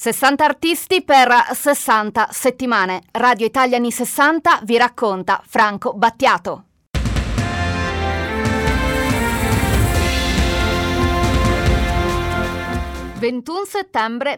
60 artisti per 60 settimane. Radio Italia anni 60 vi racconta Franco Battiato. 21 settembre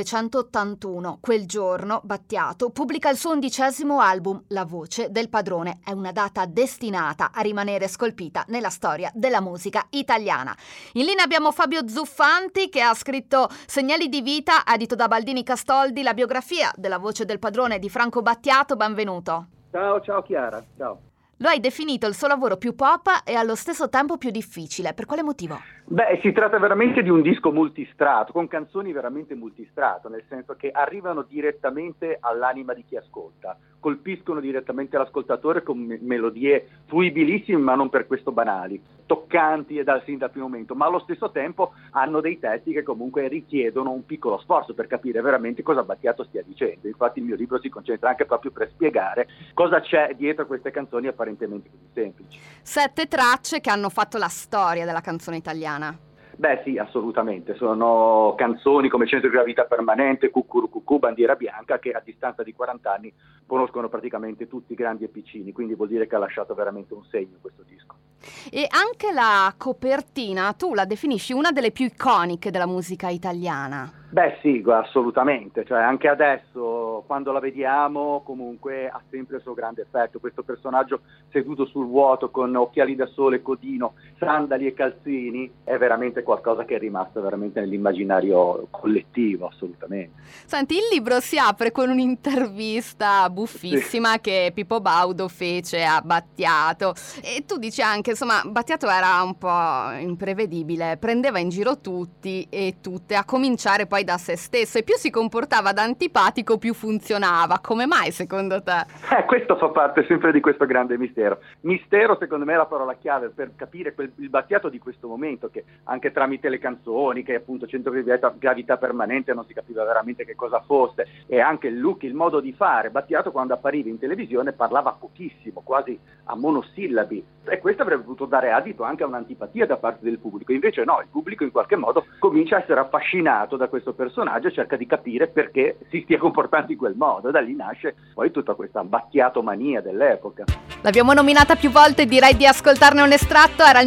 1981, quel giorno Battiato pubblica il suo 11° album, La voce del padrone. È una data destinata a rimanere scolpita nella storia della musica italiana. In linea abbiamo Fabio Zuffanti che ha scritto Segnali di vita, edito da Baldini Castoldi, la biografia della voce del padrone di Franco Battiato. Benvenuto. Ciao Chiara, ciao. Lo hai definito il suo lavoro più pop e allo stesso tempo più difficile. Per quale motivo? Beh, si tratta veramente di un disco multistrato, con canzoni veramente multistrato, nel senso che arrivano direttamente all'anima di chi ascolta, colpiscono direttamente l'ascoltatore con melodie fruibilissime, ma non per questo banali, toccanti e sin dal primo momento, ma allo stesso tempo hanno dei testi che comunque richiedono un piccolo sforzo per capire veramente cosa Battiato stia dicendo. Infatti il mio libro si concentra anche proprio per spiegare cosa c'è dietro queste canzoni apparentemente così semplici. 7 tracce che hanno fatto la storia della canzone italiana. Beh sì, assolutamente, sono canzoni come Centro di gravità permanente, Cucurucucù, Bandiera bianca, che a distanza di 40 anni conoscono praticamente tutti, grandi e piccini, quindi vuol dire che ha lasciato veramente un segno questo disco. E anche la copertina, tu la definisci una delle più iconiche della musica italiana. Beh sì, assolutamente, cioè anche adesso quando la vediamo comunque ha sempre il suo grande effetto, questo personaggio seduto sul vuoto con occhiali da sole, codino, sandali e calzini è veramente qualcosa che è rimasto veramente nell'immaginario collettivo, assolutamente. Senti, il libro si apre con un'intervista buffissima che Pippo Baudo fece a Battiato e tu dici anche, insomma, Battiato era un po' imprevedibile, prendeva in giro tutti e tutte, a cominciare poi da se stesso, e più si comportava da antipatico più funzionava. Come mai secondo te? Questo fa parte sempre di questo grande mistero. Mistero secondo me è la parola chiave per capire il Battiato di questo momento, che anche tramite le canzoni, che appunto Centro di gravità permanente non si capiva veramente che cosa fosse, e anche il look, il modo di fare. Battiato quando appariva in televisione parlava pochissimo, quasi a monosillabi, e questo avrebbe potuto dare adito anche a un'antipatia da parte del pubblico. Invece no, il pubblico in qualche modo comincia a essere affascinato da questo personaggio e cerca di capire perché si stia comportando in quel modo. Da lì nasce poi tutta questa Battiato mania dell'epoca. L'abbiamo nominata più volte, direi di ascoltarne un estratto. Era il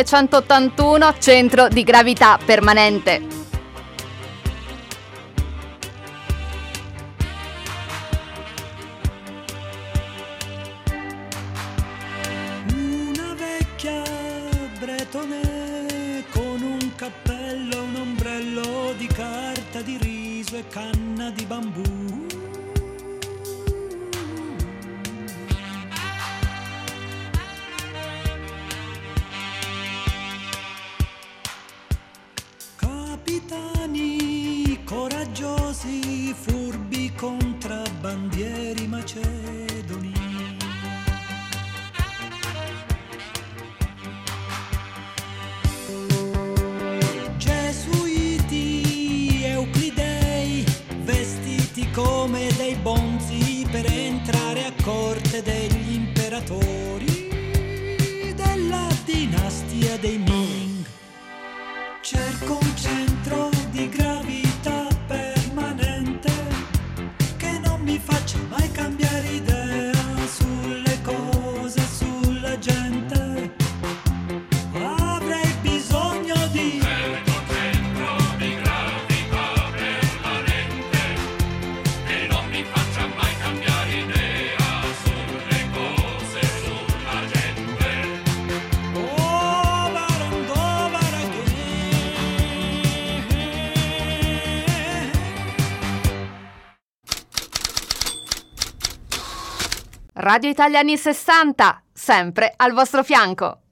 1981, Centro di gravità permanente. Una vecchia bretone con un cappello, un ombrello di carta di riso e canna di bambù. Capitani coraggiosi, furbi contrabbandieri macedoni. Gesuiti, euclidei, vestiti come dei bonzi per entrare a corte degli imperatori della dinastia dei Ming. Cerco un centro di gravità permanente che non mi faccia mai cambiare idea sulle cose, sulla gente. Avrei bisogno di cerco un centro di gravità permanente che non mi faccia mai cambiare idea sulle cose, sulla gente. oh, barandò, baraghe. Radio Italia anni 60, sempre al vostro fianco.